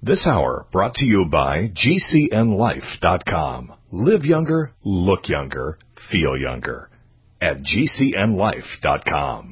This hour brought to you by GCNLife.com. Live younger, look younger, feel younger at GCNLife.com.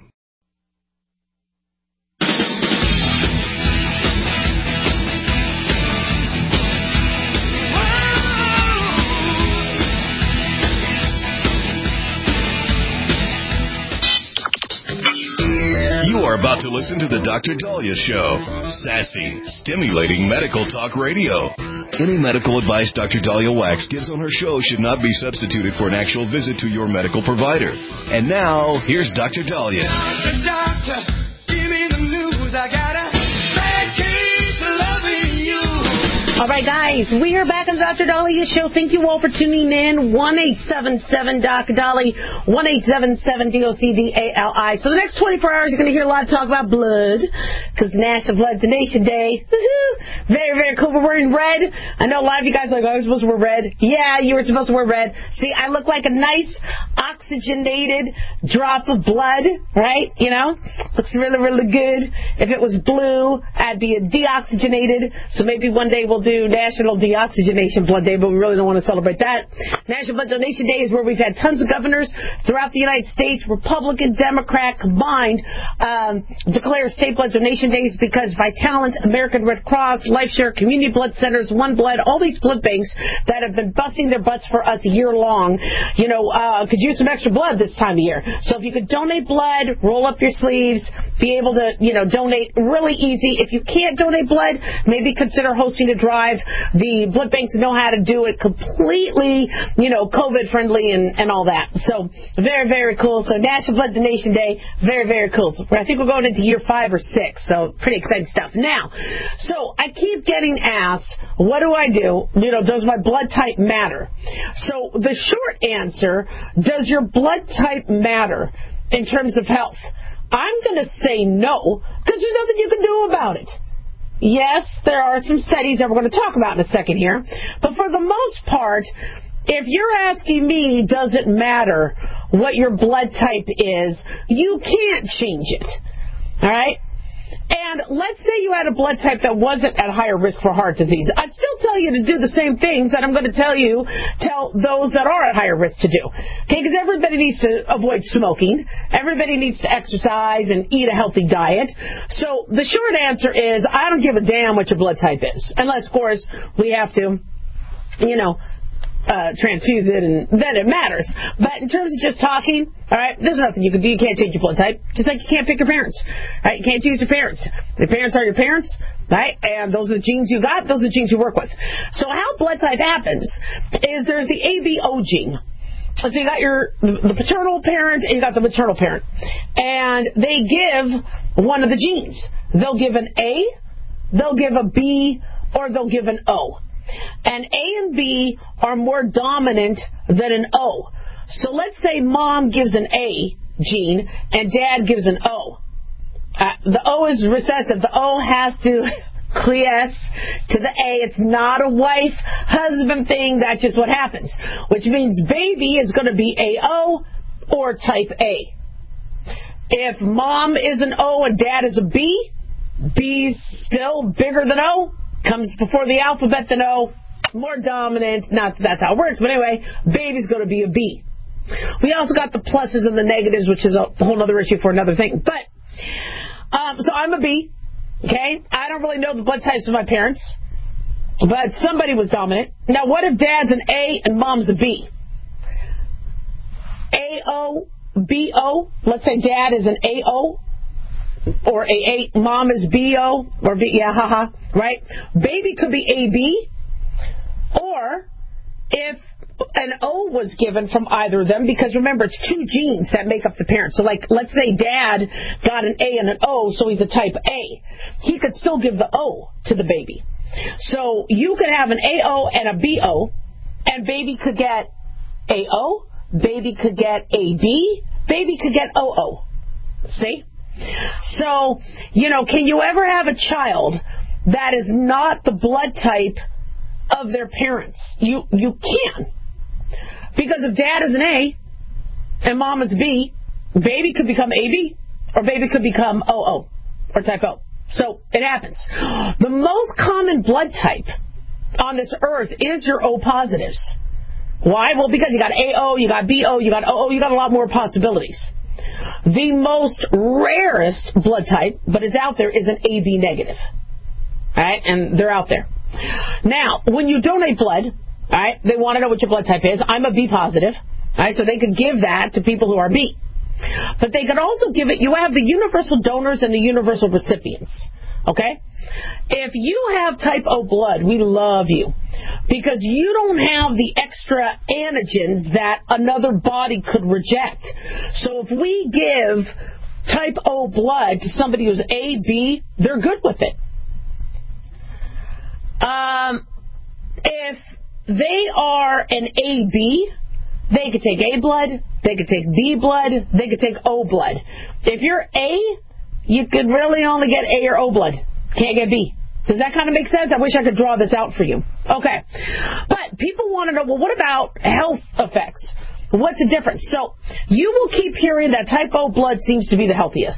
You are about to listen to the Dr. Daliah Show. Sassy, stimulating medical talk radio. Any medical advice Dr. Daliah Wax gives on her show should not be substituted for an actual visit to your medical provider. And now, here's Dr. Daliah. Doctor, give me the news. I got a bad case of loving you. All right, guys, we are back on Dr. Daliah Show. Thank you all for tuning in. 1-877-Doc-Dali, 1-877-DOCDALI. So the next 24 hours, you're going to hear a lot of talk about blood, because National Blood Donation Day. Very, very cool. We're wearing red. I know a lot of you guys are like, I was supposed to wear red. Yeah, you were supposed to wear red. See, I look like a nice oxygenated drop of blood, right? You know? Looks really, really good. If it was blue, I'd be a deoxygenated. So maybe one day we'll do National Deoxygenation Blood Day, but we really don't want to celebrate that. National Blood Donation Day is where we've had tons of governors throughout the United States, Republican, Democrat combined, declare state blood donation days because Vitalant, American Red Cross, LifeShare, Community Blood Centers, One Blood, all these blood banks that have been busting their butts for us year long, could use some extra blood this time of year. So if you could donate blood, roll up your sleeves, be able to, donate really easy. If you can't donate blood, maybe consider hosting a drive. The blood banks know how to do it completely, COVID friendly and all that. So very, very cool. So National Blood Donation Day, very, very cool. So I think we're going into year 5 or 6. So pretty exciting stuff. Now, so I keep getting asked, what do I do? Does my blood type matter? So the short answer, does your blood type matter in terms of health? I'm going to say no, because there's nothing you can do about it. Yes, there are some studies that we're going to talk about in a second here, but for the most part, if you're asking me, does it matter what your blood type is, you can't change it. All right? And let's say you had a blood type that wasn't at higher risk for heart disease. I'd still tell you to do the same things that I'm going to tell those that are at higher risk to do. Okay, because everybody needs to avoid smoking. Everybody needs to exercise and eat a healthy diet. So the short answer is I don't give a damn what your blood type is. Unless, of course, we have to, transfuse it, and then it matters. But in terms of just talking, all right, there's nothing you can do. You can't change your blood type, just like you can't pick your parents, right? You can't choose your parents. Your parents are your parents, right? And those are the genes you got. Those are the genes you work with. So how blood type happens is there's the ABO gene. So you got the paternal parent and you got the maternal parent, and they give one of the genes. They'll give an A, they'll give a B, or they'll give an O. And A and B are more dominant than an O. So let's say mom gives an A gene and dad gives an O. The O is recessive. The O has to quiesce to the A. It's not a wife-husband thing. That's just what happens. Which means baby is going to be AO or type A. If mom is an O and dad is a B, B's still bigger than O. Comes before the alphabet than O, more dominant. Not that that's how it works, but anyway, baby's going to be a B. We also got the pluses and the negatives, which is a whole other issue for another thing. But, so I'm a B, okay? I don't really know the blood types of my parents, but somebody was dominant. Now, what if dad's an A and mom's a B? A-O, B-O, let's say dad is an A-O, or A, mom is B-O, or B, yeah, haha, right? Baby could be A-B, or if an O was given from either of them, because remember, it's 2 genes that make up the parent. So, like, let's say dad got an A and an O, so he's a type A. He could still give the O to the baby. So, you could have an AO and a BO, and baby could get AO, baby could get AB, baby could get OO. See? So, can you ever have a child that is not the blood type of their parents? You can. Because if dad is an A and mom is B, baby could become AB or baby could become OO or type O. So it happens. The most common blood type on this earth is your O positives. Why? Well, because you got AO, you got BO, you got OO, you got a lot more possibilities. The most rarest blood type, but it's out there, is an AB negative. All right? And they're out there. Now, when you donate blood, all right, they want to know what your blood type is. I'm a B positive. All right, so they could give that to people who are B. But they could also give it, you have the universal donors and the universal recipients. Okay? If you have type O blood, we love you. Because you don't have the extra antigens that another body could reject. So if we give type O blood to somebody who's A, B, they're good with it. If they are an AB, they could take A blood, they could take B blood, they could take O blood. If you're A, you could really only get A or O blood. Can't get B. Does that kind of make sense? I wish I could draw this out for you. Okay. But people want to know, well, what about health effects? What's the difference? So you will keep hearing that type O blood seems to be the healthiest.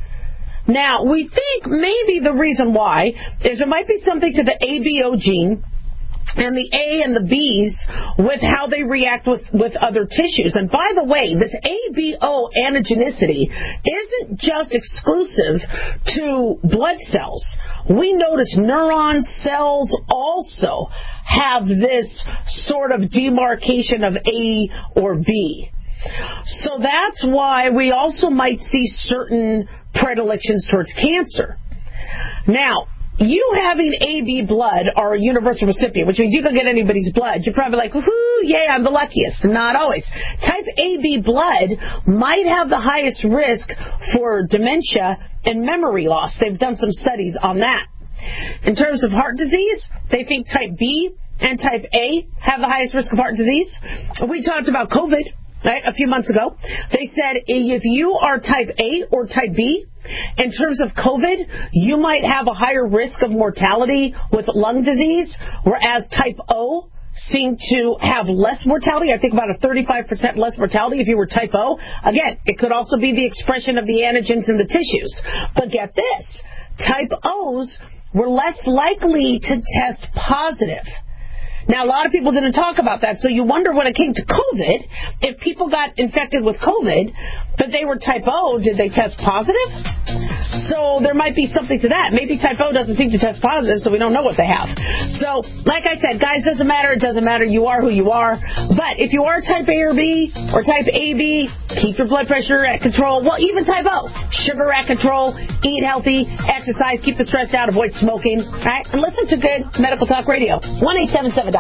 Now, we think maybe the reason why is there might be something to the ABO gene and the A and the B's with how they react with other tissues. And by the way, this ABO antigenicity isn't just exclusive to blood cells. We notice neuron cells also have this sort of demarcation of A or B. So that's why we also might see certain predilections towards cancer. Now, you having AB blood or a universal recipient, which means you can get anybody's blood, you're probably like, woohoo, yay, I'm the luckiest. Not always. Type AB blood might have the highest risk for dementia and memory loss. They've done some studies on that. In terms of heart disease, they think type B and type A have the highest risk of heart disease. We talked about COVID. Right, a few months ago, they said if you are type A or type B, in terms of COVID, you might have a higher risk of mortality with lung disease, whereas type O seem to have less mortality. I think about a 35% less mortality if you were type O. Again, it could also be the expression of the antigens in the tissues. But get this, type O's were less likely to test positive. Now, a lot of people didn't talk about that, so you wonder when it came to COVID, if people got infected with COVID, but they were type O, did they test positive? So there might be something to that. Maybe type O doesn't seem to test positive, so we don't know what they have. So, like I said, guys, doesn't matter. It doesn't matter. You are who you are. But if you are type A or B or type AB, keep your blood pressure at control. Well, even type O, sugar at control, eat healthy, exercise, keep the stress out, avoid smoking. All right? And listen to good medical talk radio. 1-877-DOC.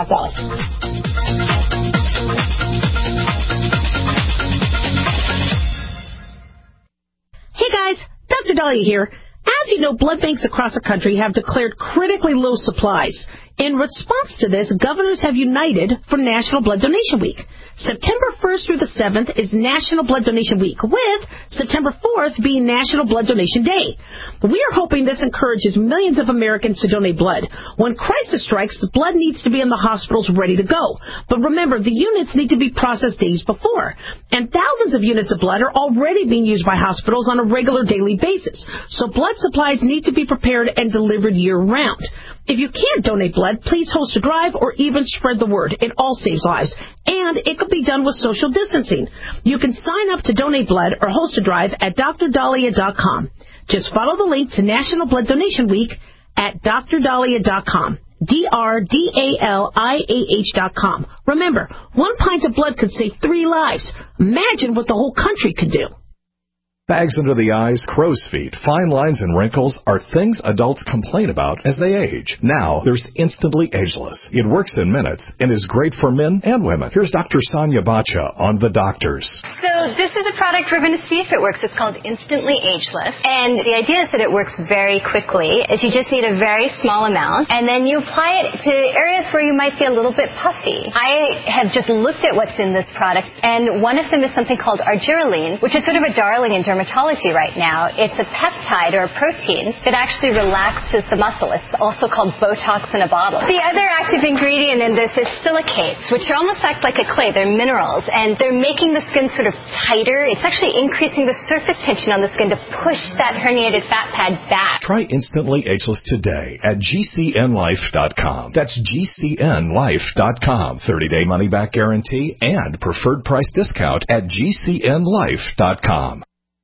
Hey guys, Dr. Dahlia here. As you know, blood banks across the country have declared critically low supplies. In response to this, governors have united for National Blood Donation Week. September 1st through the 7th is National Blood Donation Week, with September 4th being National Blood Donation Day. We are hoping this encourages millions of Americans to donate blood. When crisis strikes, the blood needs to be in the hospitals ready to go. But remember, the units need to be processed days before. And thousands of units of blood are already being used by hospitals on a regular daily basis. So blood supplies need to be prepared and delivered year-round. If you can't donate blood, please host a drive or even spread the word. It all saves lives. And it could be done with social distancing. You can sign up to donate blood or host a drive at drdahlia.com. Just follow the link to National Blood Donation Week at drdahlia.com. DRDALIAH.com. Remember, 1 pint of blood could save 3 lives. Imagine what the whole country could do. Bags under the eyes, crow's feet, fine lines, and wrinkles are things adults complain about as they age. Now, there's Instantly Ageless. It works in minutes and is great for men and women. Here's Dr. Sonia Bacha on The Doctors. So this is a product we're going to see if it works. It's called Instantly Ageless. And the idea is that it works very quickly. Is you just need a very small amount, and then you apply it to areas where you might be a little bit puffy. I have just looked at what's in this product, and one of them is something called argireline, which is sort of a darling in dermatology right now. It's a peptide or a protein that actually relaxes the muscle. It's also called Botox in a bottle. The other active ingredient in this is silicates, which almost act like a clay. They're minerals, and they're making the skin sort of tighter. It's actually increasing the surface tension on the skin to push that herniated fat pad back. Try Instantly Ageless today at GCNlife.com. That's GCNlife.com. 30-day money-back guarantee and preferred price discount at GCNlife.com.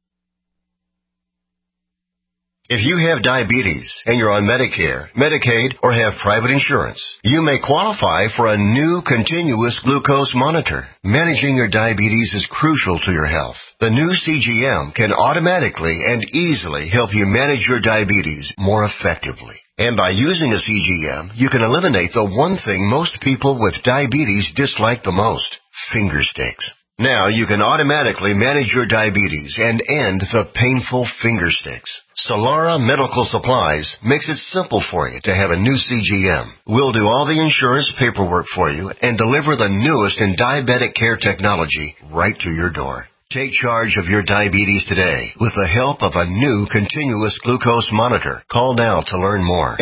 If you have diabetes and you're on Medicare, Medicaid, or have private insurance, you may qualify for a new continuous glucose monitor. Managing your diabetes is crucial to your health. The new CGM can automatically and easily help you manage your diabetes more effectively. And by using a CGM, you can eliminate the one thing most people with diabetes dislike the most: finger sticks. Now you can automatically manage your diabetes and end the painful finger sticks. Solara Medical Supplies makes it simple for you to have a new CGM. We'll do all the insurance paperwork for you and deliver the newest in diabetic care technology right to your door. Take charge of your diabetes today with the help of a new continuous glucose monitor. Call now to learn more.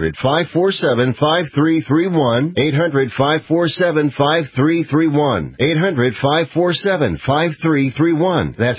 800-547-5331. 800-547-5331. 800-547-5331. That's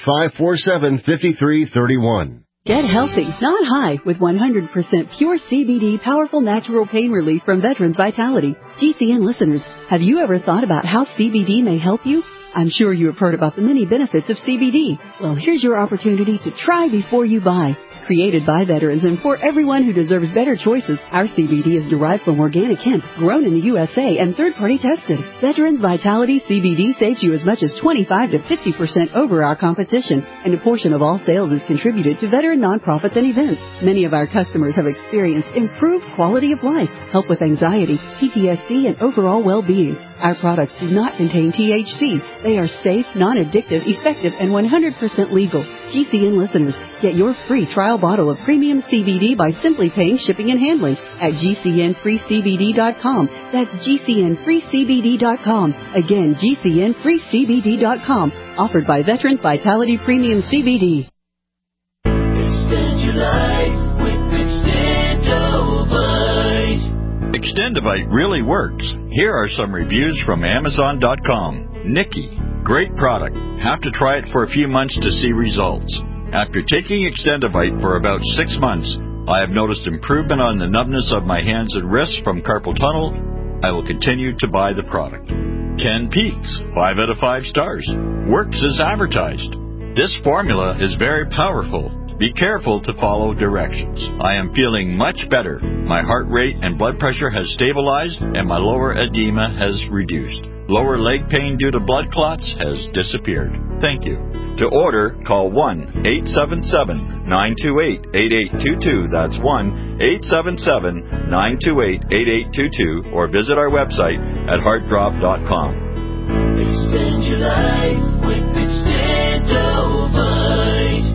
800-547-5331. Get healthy, not high, with 100% pure CBD powerful natural pain relief from Veterans Vitality. GCN listeners, have you ever thought about how CBD may help you? I'm sure you have heard about the many benefits of CBD. Well, here's your opportunity to try before you buy. Created by veterans and for everyone who deserves better choices, our CBD is derived from organic hemp, grown in the USA and third-party tested. Veterans Vitality CBD saves you as much as 25 to 50% over our competition, and a portion of all sales is contributed to veteran nonprofits and events. Many of our customers have experienced improved quality of life, help with anxiety, PTSD, and overall well-being. Our products do not contain THC. They are safe, non-addictive, effective, and 100% legal. GCN listeners, get your free trial bottle of premium CBD by simply paying shipping and handling at GCNFreeCBD.com. That's GCNFreeCBD.com. Again, GCNFreeCBD.com. Offered by Veterans Vitality Premium CBD. Extend your life with Extendovite. Extendovite really works. Here are some reviews from Amazon.com. Nikki, great product. Have to try it for a few months to see results. After taking Extendovite for about 6 months, I have noticed improvement on the numbness of my hands and wrists from carpal tunnel. I will continue to buy the product. Ken Peaks, 5 out of 5 stars. Works as advertised. This formula is very powerful. Be careful to follow directions. I am feeling much better. My heart rate and blood pressure has stabilized and my lower edema has reduced. Lower leg pain due to blood clots has disappeared. Thank you. To order, call 1-877-928-8822. That's 1-877-928-8822. Or visit our website at heartdrop.com. Extend your life with Extendovite.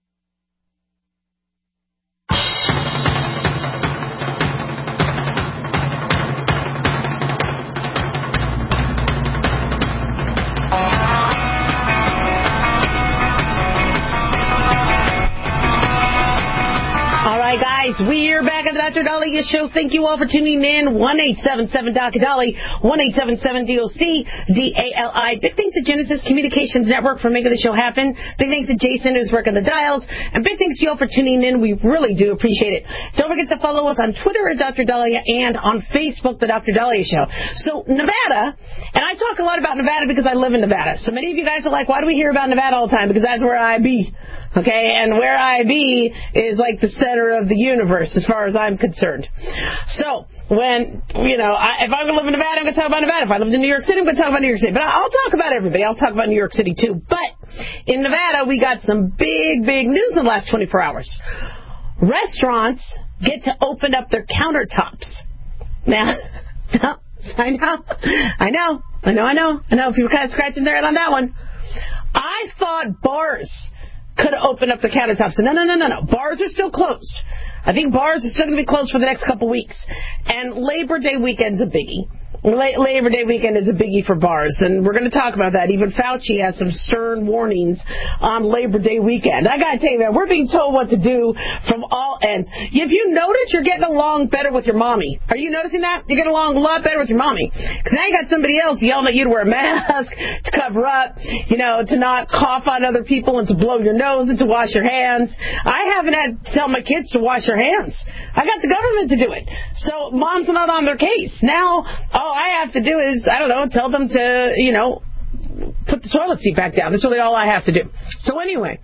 Guys, we're back at the Dr. Daliah Show. Thank you all for tuning in. 1-877-Dr. 1-877-DOC-DALI. Big thanks to Genesis Communications Network for making the show happen. Big thanks to Jason who's working the dials. And big thanks to you all for tuning in. We really do appreciate it. Don't forget to follow us on Twitter at Dr. Daliah and on Facebook, The Dr. Daliah Show. So Nevada, and I talk a lot about Nevada because I live in Nevada. So many of you guys are like, why do we hear about Nevada all the time? Because that's where I be. Okay, and where I be is like the center of the universe as far as I'm concerned. So, when, if I'm going to live in Nevada, I'm going to talk about Nevada. If I lived in New York City, I'm going to talk about New York City. But I'll talk about everybody. I'll talk about New York City too. But in Nevada, we got some big, big news in the last 24 hours. Restaurants get to open up their countertops. Now, I know. People kind of scratching their head on that one. I thought bars could open up their countertops. No. Bars are still closed. I think bars are still going to be closed for the next couple weeks. And Labor Day weekend's a biggie. Labor Day weekend is a biggie for bars, and we're going to talk about that. Even Fauci has some stern warnings on Labor Day weekend. I got to tell you, man, we're being told what to do from all ends. If you notice, you're getting along better with your mommy. Are you noticing that? You're getting along a lot better with your mommy. Because now you got somebody else yelling at you to wear a mask, to cover up, to not cough on other people, and to blow your nose, and to wash your hands. I haven't had to tell my kids to wash their hands. I got the government to do it. So mom's not on their case. Now, all I have to do is, tell them to, put the toilet seat back down. That's really all I have to do. So anyway,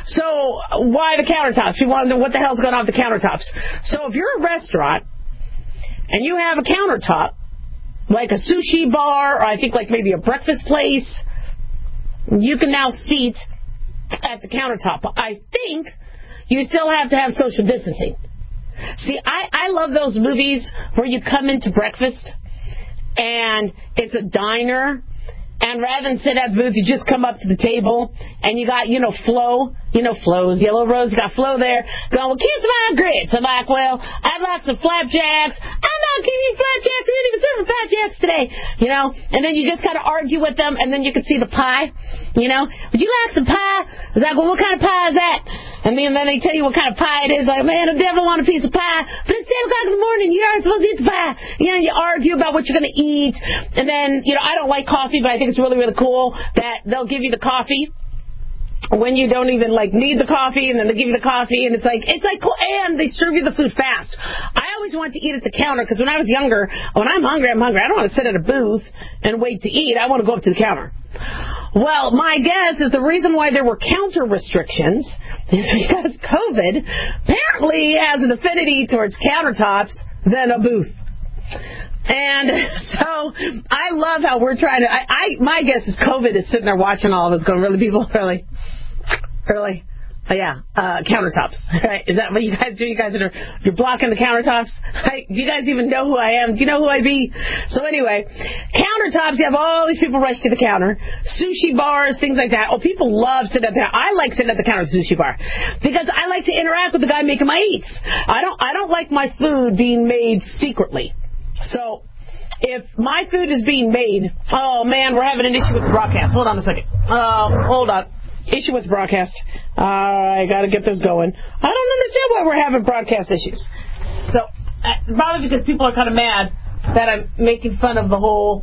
why the countertops? People want to know what the hell's going on with the countertops. So if you're a restaurant and you have a countertop, like a sushi bar, or I think like maybe a breakfast place, you can now seat at the countertop. I think you still have to have social distancing. See, I love those movies where you come into breakfast and it's a diner, and rather than sit at the booth, you just come up to the table, and you got, Flo. Flo's Yellow Rose. You got Flo there going, well, kiss my grits. I'm like, well, I'd like some flapjacks. I'm not giving you flapjacks. We didn't even serve flapjacks today. And then you just kind of argue with them, and then you can see the pie. Would you like some pie? I was like, well, what kind of pie is that? And then they tell you what kind of pie it is. Like, man, I definitely want a piece of pie. But it's 10 o'clock in the morning. You aren't supposed to eat the pie. You argue about what you're going to eat. And then, I don't like coffee, but I think it's really, really cool that they'll give you the coffee when you don't even need the coffee, and then they give you the coffee, and it's like cool, and they serve you the food fast. I always wanted to eat at the counter, because when I was younger, when I'm hungry, I'm hungry. I don't want to sit at a booth and wait to eat. I want to go up to the counter. Well, my guess is the reason why there were counter restrictions is because COVID apparently has an affinity towards countertops than a booth. And so I love how we're trying to. My guess is COVID is sitting there watching all of us, going, "Really, people, really." Yeah, countertops. Right? Is that what you guys do? You're blocking the countertops. Right? Do you guys even know who I am? Do you know who I be? So anyway, countertops. You have all these people rush to the counter. Sushi bars, things like that. Oh, people love sitting at the. I like sitting at the counter at the sushi bar because I like to interact with the guy making my eats. I don't like my food being made secretly. So, if my food is being made, oh man, we're having an issue with the broadcast. Hold on a second. Hold on. Issue with the broadcast. I gotta get this going. I don't understand why we're having broadcast issues. So, probably because people are kind of mad that I'm making fun of the whole,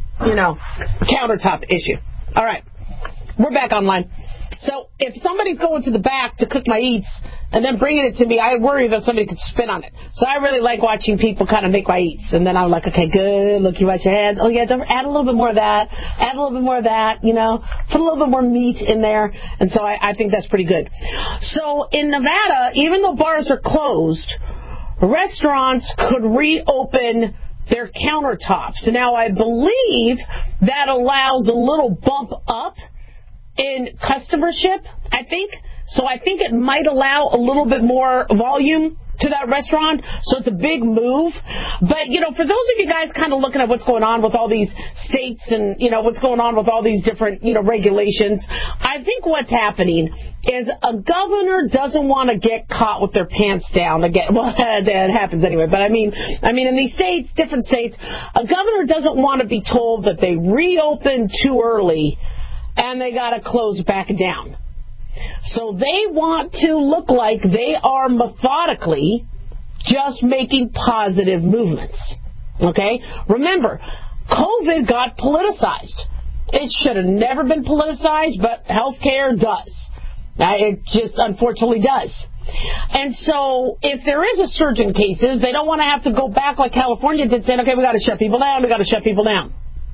countertop issue. All right. We're back online. So, if somebody's going to the back to cook my eats and then bringing it to me, I worry that somebody could spit on it. So I really like watching people kind of make my eats. And then I'm like, okay, good. Look, you wash your hands. Oh, yeah, add a little bit more of that. Add a little bit more of that, Put a little bit more meat in there. And so I think that's pretty good. So in Nevada, even though bars are closed, restaurants could reopen their countertops. Now, I believe that allows a little bump up in customership, I think. So I think it might allow a little bit more volume to that restaurant. So it's a big move. But, for those of you guys kind of looking at what's going on with all these states and, what's going on with all these different, regulations, I think what's happening is a governor doesn't want to get caught with their pants down again. Well, that happens anyway. But I mean, in these states, different states, a governor doesn't want to be told that they reopened too early and they got to close back down. So they want to look like they are methodically just making positive movements. Okay? Remember, COVID got politicized. It should have never been politicized, but healthcare does. It just unfortunately does. And so if there is a surge in cases, they don't want to have to go back like California did, saying, okay, we got to shut people down.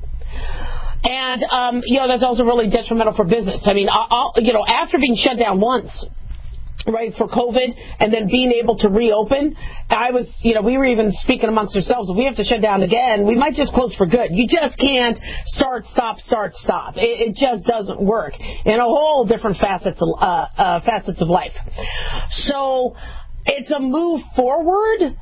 And, that's also really detrimental for business. I mean, after being shut down once, right, for COVID, and then being able to reopen, we were even speaking amongst ourselves, if we have to shut down again, we might just close for good. You just can't start, stop. It just doesn't work in a whole different facets of life. So it's a move forward,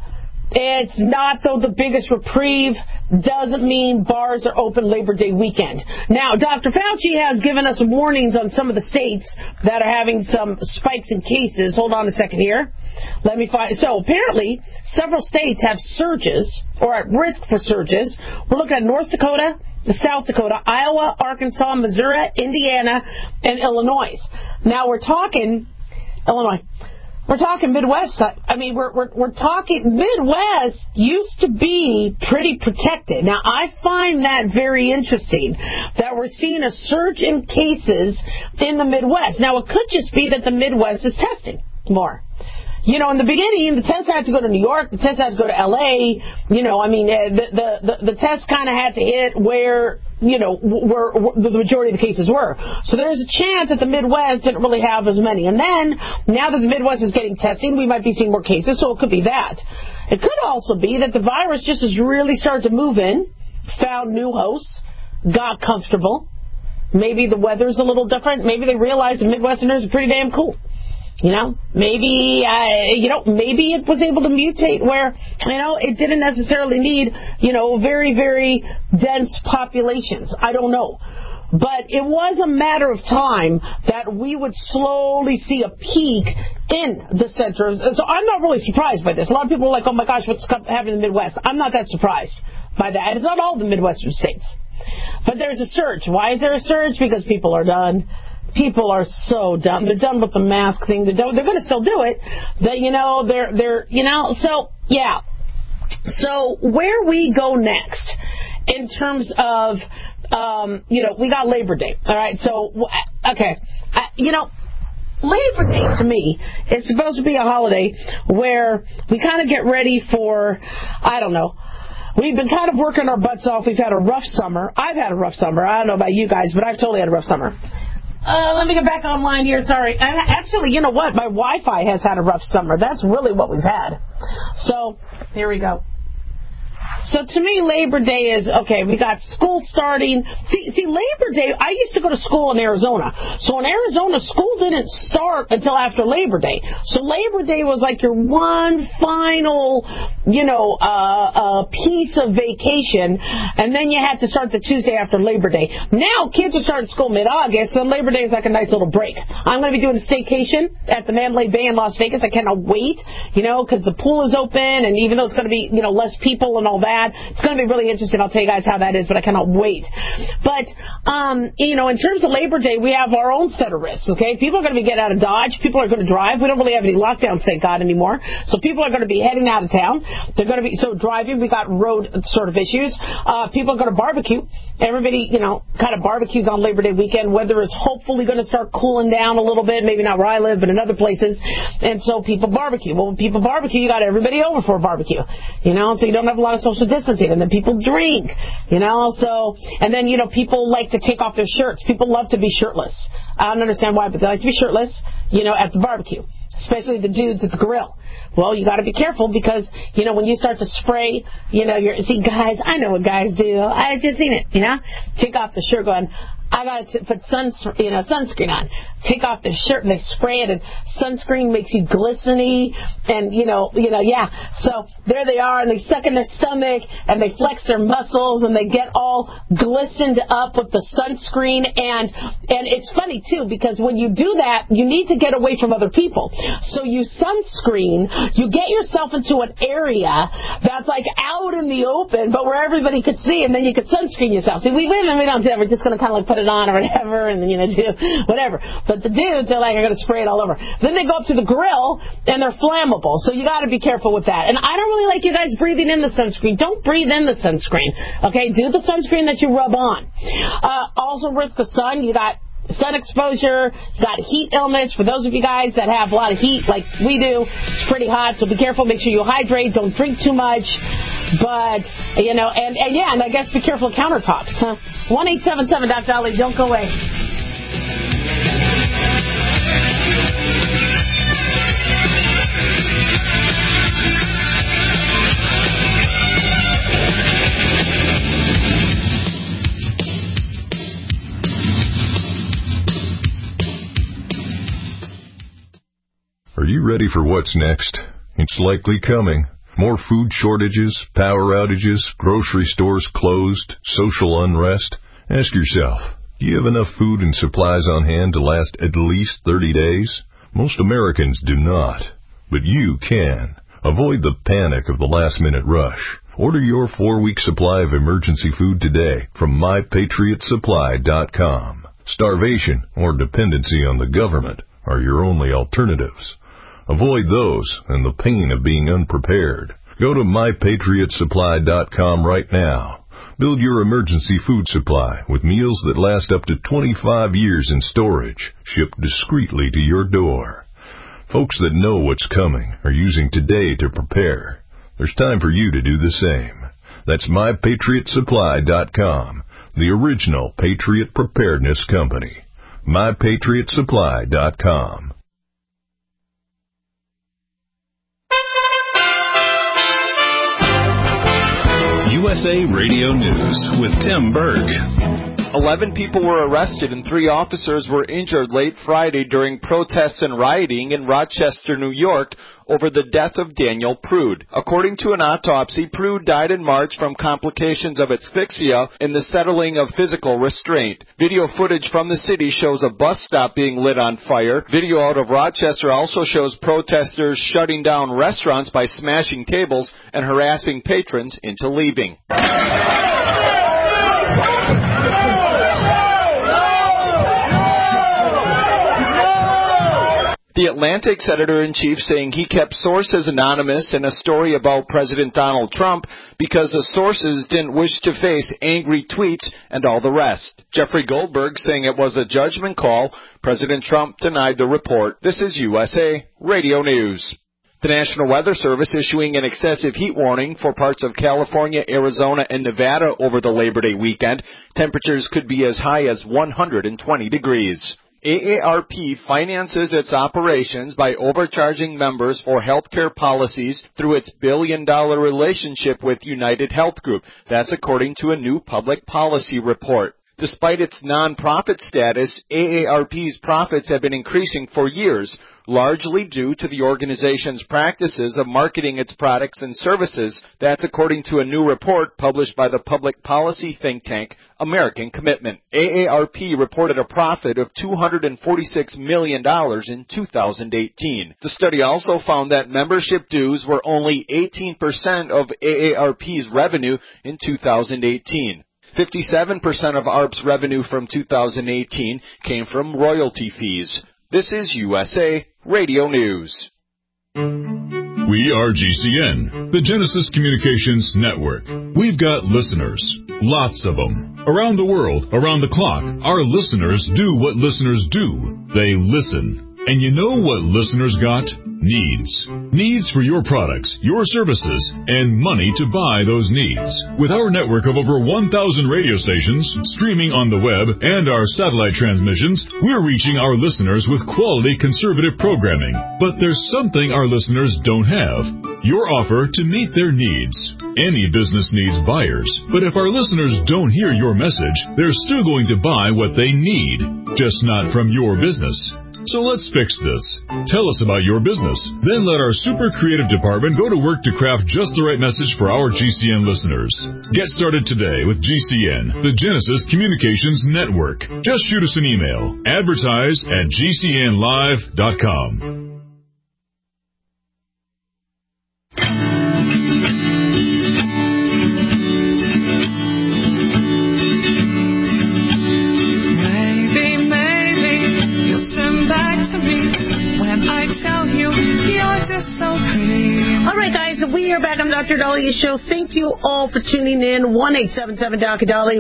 It's not, though, the biggest reprieve. Doesn't mean bars are open Labor Day weekend. Now, Dr. Fauci has given us warnings on some of the states that are having some spikes in cases. Hold on a second here. Let me find. So, apparently, several states have surges or at risk for surges. We're looking at North Dakota, South Dakota, Iowa, Arkansas, Missouri, Indiana, and Illinois. Now, we're talking Illinois. We're talking Midwest. I mean, we're talking Midwest used to be pretty protected. Now, I find that very interesting that we're seeing a surge in cases in the Midwest. Now, it could just be that the Midwest is testing more. You know, in the beginning, the test had to go to New York, the test had to go to L.A. You know, I mean, the test kind of had to hit where, you know, where the majority of the cases were. So there's a chance that the Midwest didn't really have as many. And then, now that the Midwest is getting testing, we might be seeing more cases, so it could be that. It could also be that the virus just has really started to move in, found new hosts, got comfortable. Maybe the weather's a little different. Maybe they realize the Midwesterners are pretty damn cool. You know, maybe it was able to mutate where, you know, it didn't necessarily need, you know, very, very dense populations. I don't know. But it was a matter of time that we would slowly see a peak in the center. So I'm not really surprised by this. A lot of people are like, oh my gosh, what's happening in the Midwest? I'm not that surprised by that. It's not all the Midwestern states. But there's a surge. Why is there a surge? Because people are done. People are so done. They're done with the mask thing. They're going to still do it. So, yeah. So, where we go next in terms of, we got Labor Day. All right. So, okay. Labor Day to me is supposed to be a holiday where we kind of get ready for, I don't know, we've been kind of working our butts off. We've had a rough summer. I've had a rough summer. I don't know about you guys, but I've totally had a rough summer. Let me get back online here. Sorry. Actually, you know what? My Wi-Fi has had a rough summer. That's really what we've had. So, here we go. So to me, Labor Day is, okay, we got school starting. See, Labor Day, I used to go to school in Arizona. So in Arizona, school didn't start until after Labor Day. So Labor Day was like your one final, piece of vacation. And then you had to start the Tuesday after Labor Day. Now, kids are starting school mid-August, so Labor Day is like a nice little break. I'm going to be doing a staycation at the Mandalay Bay in Las Vegas. I cannot wait, because the pool is open, and even though it's going to be, less people and all that, it's going to be really interesting. I'll tell you guys how that is, but I cannot wait. But, in terms of Labor Day, we have our own set of risks, okay? People are going to be getting out of Dodge. People are going to drive. We don't really have any lockdowns, thank God, anymore. So people are going to be heading out of town. They're going to be, so driving, we got road sort of issues. People are going to barbecue. Everybody, kind of barbecues on Labor Day weekend. Weather is hopefully going to start cooling down a little bit, maybe not where I live, but in other places. And so people barbecue. Well, when people barbecue, you got everybody over for a barbecue, so you don't have a lot of social distancing, and then people drink, so, and then, people like to take off their shirts. People love to be shirtless. I don't understand why, but they like to be shirtless, at the barbecue, especially the dudes at the grill. Well, you got to be careful because, when you start to spray, see, guys, I know what guys do. I just seen it, take off the shirt going, I got to put sunscreen on. Take off the shirt and they spray it, and sunscreen makes you glisteny, and yeah. So there they are, and they suck in their stomach, and they flex their muscles, and they get all glistened up with the sunscreen, and it's funny too because when you do that, you need to get away from other people. So you sunscreen, you get yourself into an area that's like out in the open, but where everybody could see, and then you could sunscreen yourself. See, we don't do that. We're just going to kind of like put it on or whatever, and then do whatever. But the dudes are like, I'm going to spray it all over. Then they go up to the grill, and they're flammable. So you got to be careful with that. And I don't really like you guys breathing in the sunscreen. Don't breathe in the sunscreen. Okay, do the sunscreen that you rub on. Also, risk of sun. You got sun exposure, you got heat illness. For those of you guys that have a lot of heat like we do, it's pretty hot, so be careful. Make sure you hydrate. Don't drink too much. But, and I guess be careful of countertops. 1-877 Dr. Ali, don't go away. Are you ready for what's next? It's likely coming. More food shortages, power outages, grocery stores closed, social unrest. Ask yourself, do you have enough food and supplies on hand to last at least 30 days? Most Americans do not, but you can. Avoid the panic of the last-minute rush. Order your 4-week supply of emergency food today from MyPatriotSupply.com. Starvation or dependency on the government are your only alternatives. Avoid those and the pain of being unprepared. Go to MyPatriotSupply.com right now. Build your emergency food supply with meals that last up to 25 years in storage, shipped discreetly to your door. Folks that know what's coming are using today to prepare. There's time for you to do the same. That's MyPatriotSupply.com, the original Patriot Preparedness Company. MyPatriotSupply.com. USA Radio News with Tim Berg. 11 people were arrested and 3 officers were injured late Friday during protests and rioting in Rochester, New York, over the death of Daniel Prude. According to an autopsy, Prude died in March from complications of asphyxia and the settling of physical restraint. Video footage from the city shows a bus stop being lit on fire. Video out of Rochester also shows protesters shutting down restaurants by smashing tables and harassing patrons into leaving. The Atlantic's editor-in-chief saying he kept sources anonymous in a story about President Donald Trump because the sources didn't wish to face angry tweets and all the rest. Jeffrey Goldberg saying it was a judgment call. President Trump denied the report. This is USA Radio News. The National Weather Service issuing an excessive heat warning for parts of California, Arizona, and Nevada over the Labor Day weekend. Temperatures could be as high as 120 degrees. AARP finances its operations by overcharging members for health care policies through its billion-dollar relationship with United Health Group. That's according to a new public policy report. Despite its nonprofit status, AARP's profits have been increasing for years, largely due to the organization's practices of marketing its products and services. That's according to a new report published by the public policy think tank American Commitment. AARP reported a profit of $246 million in 2018. The study also found that membership dues were only 18% of AARP's revenue in 2018. 57% of ARP's revenue from 2018 came from royalty fees. This is USA Radio News. We are GCN, the Genesis Communications Network. We've got listeners, lots of them. Around the world, around the clock, our listeners do what listeners do. They listen. And you know what listeners got? Needs. Needs for your products, your services, and money to buy those needs. With our network of over 1,000 radio stations, streaming on the web, and our satellite transmissions, we're reaching our listeners with quality conservative programming. But there's something our listeners don't have. Your offer to meet their needs. Any business needs buyers, but if our listeners don't hear your message, they're still going to buy what they need, just not from your business. So let's fix this. Tell us about your business. Then let our super creative department go to work to craft just the right message for our GCN listeners. Get started today with GCN, the Genesis Communications Network. Just shoot us an email. Advertise@GCNlive.com. All right, guys, we are back on the Dr. Dahlia Show. Thank you all for tuning in. 1-877-DOC-DALI,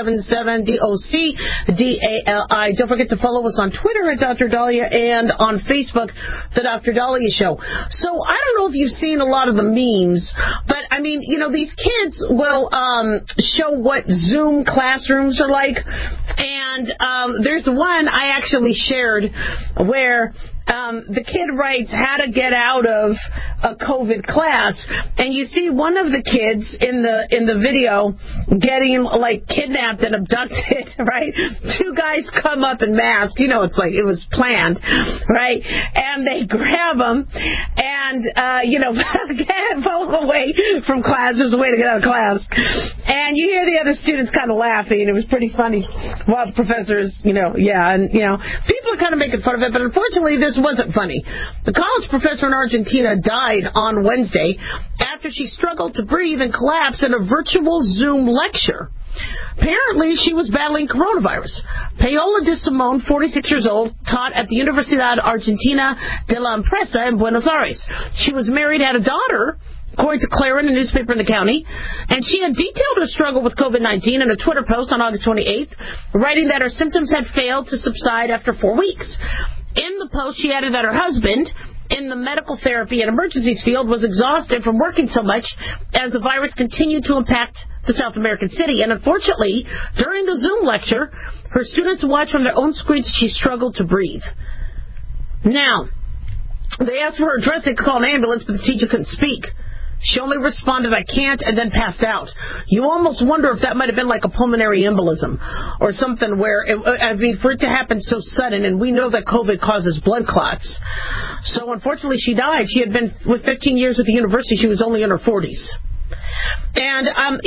1-877-DOC-DALI. Don't forget to follow us on Twitter at Dr. Dahlia and on Facebook, The Dr. Dahlia Show. So I don't know if you've seen a lot of the memes, but, I mean, you know, these kids will show what Zoom classrooms are like. And there's one I actually shared where the kid writes how to get out of a COVID class, and you see one of the kids in the video getting like kidnapped and abducted, right? Two guys come up in masks, it's like it was planned, right? And they grab him and pull him away from class. There's a way to get out of class, and you hear the other students kind of laughing. It was pretty funny. Well, the professors, people are kind of making fun of it, but unfortunately this wasn't funny. The college professor in Argentina died on Wednesday after she struggled to breathe and collapsed in a virtual Zoom lecture. Apparently, she was battling coronavirus. Paola de Simón, 46 years old, taught at the Universidad Argentina de la Empresa in Buenos Aires. She was married, had a daughter, according to Clarin, a newspaper in the county, and she had detailed her struggle with COVID-19 in a Twitter post on August 28th, writing that her symptoms had failed to subside after 4 weeks. In the post, she added that her husband, in the medical therapy and emergencies field, was exhausted from working so much as the virus continued to impact the South American city. And unfortunately, during the Zoom lecture, her students watched from their own screens. She struggled to breathe. Now, they asked for her address. They could call an ambulance, but the teacher couldn't speak. She only responded, "I can't," and then passed out. You almost wonder if that might have been like a pulmonary embolism or something where, for it to happen so sudden, and we know that COVID causes blood clots. So unfortunately, she died. She had been with 15 years at the university. She was only in her 40s. And,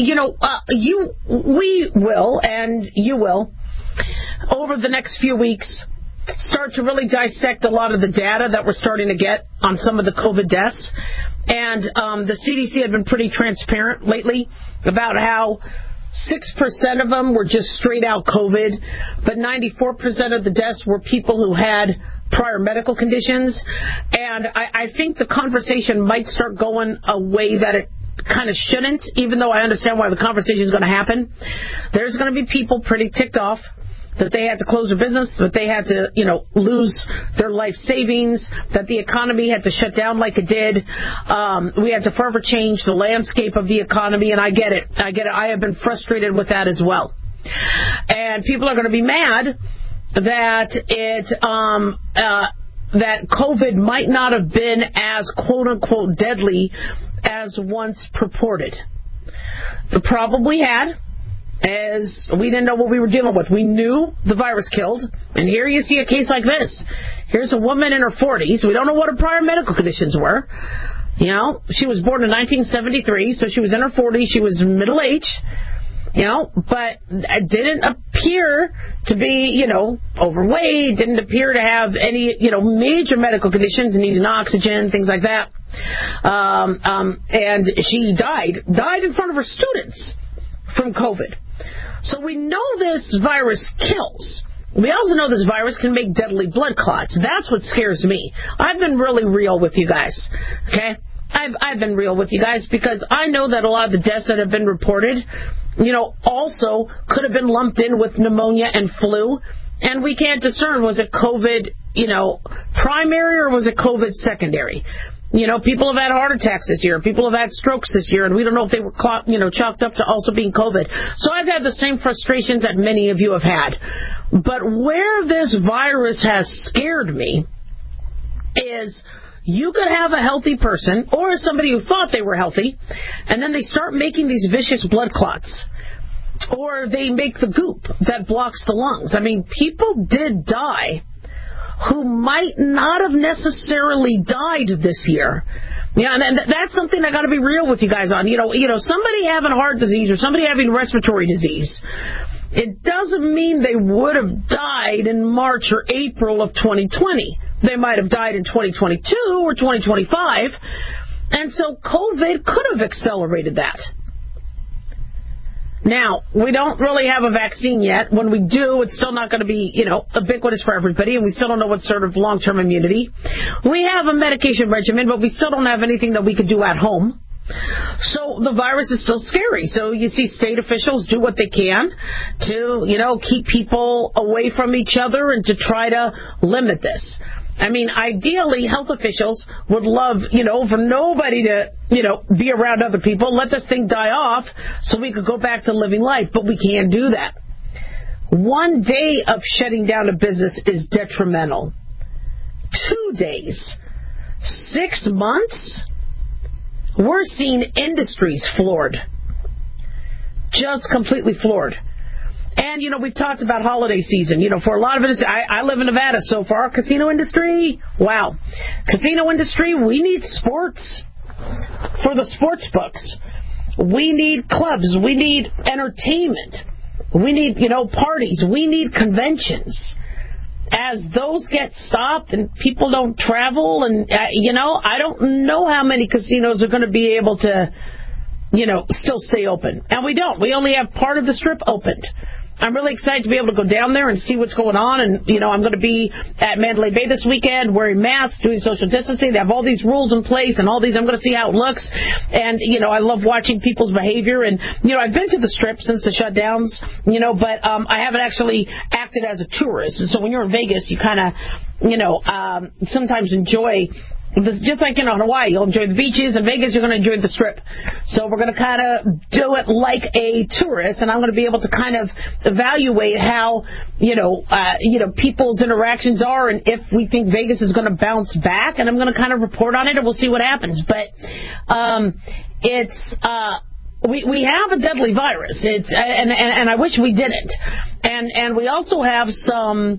we will, and you will, over the next few weeks, start to really dissect a lot of the data that we're starting to get on some of the COVID deaths. And the CDC had been pretty transparent lately about how 6% of them were just straight out COVID, but 94% of the deaths were people who had prior medical conditions. And I think the conversation might start going a way that it kind of shouldn't, even though I understand why the conversation is going to happen. There's going to be people pretty ticked off that they had to close their business, that they had to, lose their life savings, that the economy had to shut down like it did. We had to forever change the landscape of the economy, and I get it. I have been frustrated with that as well. And people are going to be mad that that COVID might not have been as quote-unquote deadly as once purported. The problem we had is we didn't know what we were dealing with. We knew the virus killed, and here you see a case like this. Here's a woman in her 40s. We don't know what her prior medical conditions were. She was born in 1973, so she was in her 40s. She was middle-aged, but it didn't appear to be, overweight, didn't appear to have any, major medical conditions, needing oxygen, things like that. And she died in front of her students from COVID. So we know this virus kills. We also know this virus can make deadly blood clots. That's what scares me. I've been really real with you guys, okay? I've been real with you guys because I know that a lot of the deaths that have been reported, also could have been lumped in with pneumonia and flu. And we can't discern, was it COVID, primary or was it COVID secondary? People have had heart attacks this year. People have had strokes this year, and we don't know if they were chalked up to also being COVID. So I've had the same frustrations that many of you have had. But where this virus has scared me is you could have a healthy person or somebody who thought they were healthy, and then they start making these vicious blood clots. Or they make the goop that blocks the lungs. I mean, people did die who might not have necessarily died this year. And that's something I got to be real with you guys on. Somebody having heart disease or somebody having respiratory disease, it doesn't mean they would have died in March or April of 2020. They might have died in 2022 or 2025. And so COVID could have accelerated that. Now, we don't really have a vaccine yet. When we do, it's still not going to be, ubiquitous for everybody, and we still don't know what sort of long-term immunity. We have a medication regimen, but we still don't have anything that we could do at home. So the virus is still scary. So you see state officials do what they can to, keep people away from each other and to try to limit this. I mean, ideally, health officials would love, for nobody to, be around other people, let this thing die off so we could go back to living life. But we can't do that. One day of shutting down a business is detrimental. 2 days, 6 months, we're seeing industries floored. Just completely floored. And, we've talked about holiday season. For a lot of it, I live in Nevada, so for our casino industry, wow. Casino industry, we need sports for the sports books. We need clubs. We need entertainment. We need, parties. We need conventions. As those get stopped and people don't travel, and, I don't know how many casinos are going to be able to, still stay open. And we don't. We only have part of the Strip opened. I'm really excited to be able to go down there and see what's going on. And, I'm going to be at Mandalay Bay this weekend wearing masks, doing social distancing. They have all these rules in place and all these. I'm going to see how it looks. And, I love watching people's behavior. And, I've been to the Strip since the shutdowns, but I haven't actually acted as a tourist. And so when you're in Vegas, you kind of, sometimes enjoy just like, Hawaii, you'll enjoy the beaches. In Vegas, you're going to enjoy the Strip. So we're going to kind of do it like a tourist, and I'm going to be able to kind of evaluate how, people's interactions are and if we think Vegas is going to bounce back, and I'm going to kind of report on it, and we'll see what happens. But we have a deadly virus. And I wish we didn't. And we also have some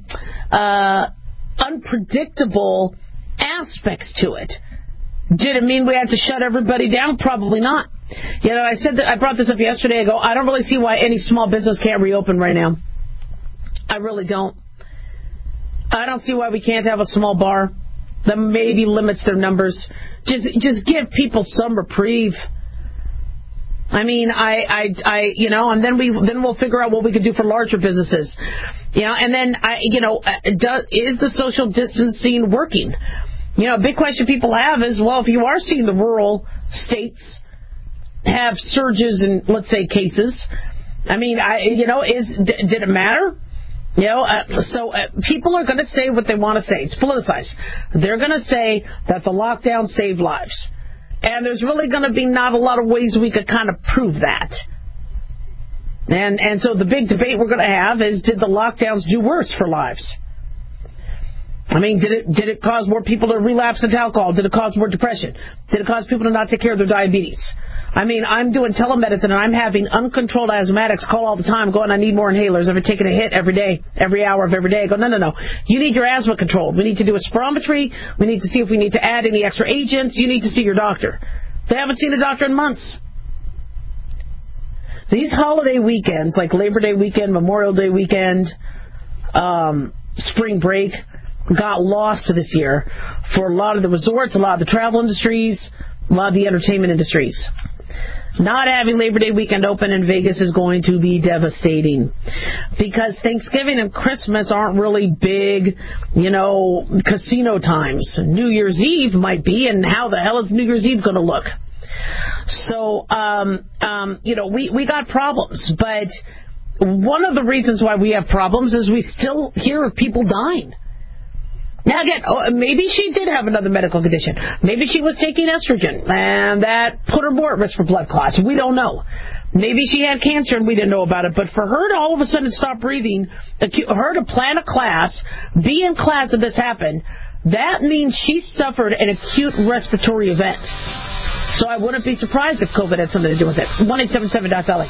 unpredictable aspects to it. Did it mean we had to shut everybody down? Probably not. I said that I brought this up yesterday. I go, I don't really see why any small business can't reopen right now. I really don't. I don't see why we can't have a small bar that maybe limits their numbers. Just give people some reprieve. I mean, and then we'll figure out what we could do for larger businesses. And then is the social distancing working? A big question people have is, well, if you are seeing the rural states have surges in, let's say, cases, I mean, did it matter? So people are going to say what they want to say. It's politicized. They're going to say that the lockdown saved lives. And there's really going to be not a lot of ways we could kind of prove that. And so the big debate we're going to have is, did the lockdowns do worse for lives? I mean, did it cause more people to relapse into alcohol? Did it cause more depression? Did it cause people to not take care of their diabetes? I mean, I'm doing telemedicine, and I'm having uncontrolled asthmatics call all the time, going, I need more inhalers. I've been taking a hit every day, every hour of every day. I go, no. You need your asthma controlled. We need to do a spirometry. We need to see if we need to add any extra agents. You need to see your doctor. They haven't seen a doctor in months. These holiday weekends, like Labor Day weekend, Memorial Day weekend, spring break, got lost this year for a lot of the resorts, a lot of the travel industries, a lot of the entertainment industries. Not having Labor Day weekend open in Vegas is going to be devastating, because Thanksgiving and Christmas aren't really big, casino times. New Year's Eve might be, and how the hell is New Year's Eve going to look? So, we got problems, but one of the reasons why we have problems is we still hear of people dying. Now again, maybe she did have another medical condition. Maybe she was taking estrogen, and that put her more at risk for blood clots. We don't know. Maybe she had cancer and we didn't know about it. But for her to all of a sudden stop breathing, her to plan a class, be in class and this happened, that means she suffered an acute respiratory event. So I wouldn't be surprised if COVID had something to do with it. 1-877-LA.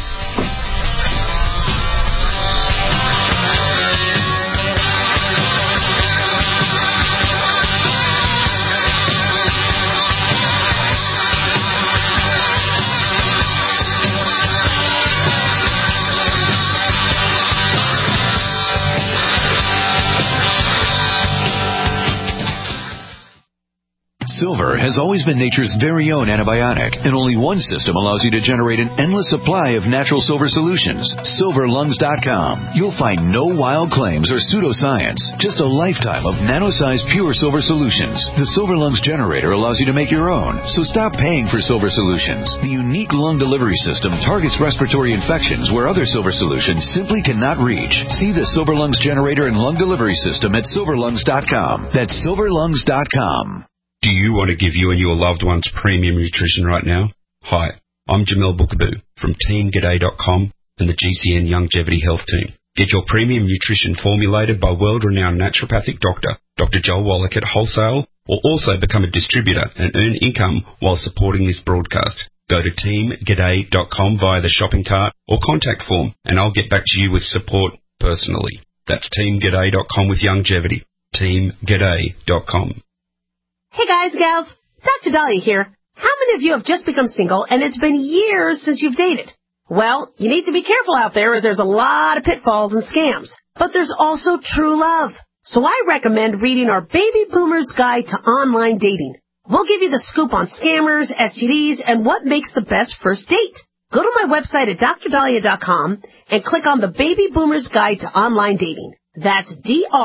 Silver has always been nature's very own antibiotic, and only one system allows you to generate an endless supply of natural silver solutions. SilverLungs.com. You'll find no wild claims or pseudoscience, just a lifetime of nano-sized pure silver solutions. The Silver Lungs generator allows you to make your own, so stop paying for silver solutions. The unique lung delivery system targets respiratory infections where other silver solutions simply cannot reach. See the Silver Lungs generator and lung delivery system at SilverLungs.com. That's SilverLungs.com. Do you want to give you and your loved ones premium nutrition right now? Hi, I'm Jamel Bookaboo from TeamGaday.com and the GCN Longevity Health Team. Get your premium nutrition formulated by world-renowned naturopathic doctor, Dr. Joel Wallach at wholesale, or also become a distributor and earn income while supporting this broadcast. Go to teamg'day.com via the shopping cart or contact form, and I'll get back to you with support personally. That's teamg'day.com with longevity. teamg'day.com. Hey guys, gals, Dr. Dahlia here. How many of you have just become single and it's been years since you've dated? Well, you need to be careful out there as there's a lot of pitfalls and scams. But there's also true love. So I recommend reading our Baby Boomer's Guide to Online Dating. We'll give you the scoop on scammers, STDs, and what makes the best first date. Go to my website at drdahlia.com and click on the Baby Boomer's Guide to Online Dating. That's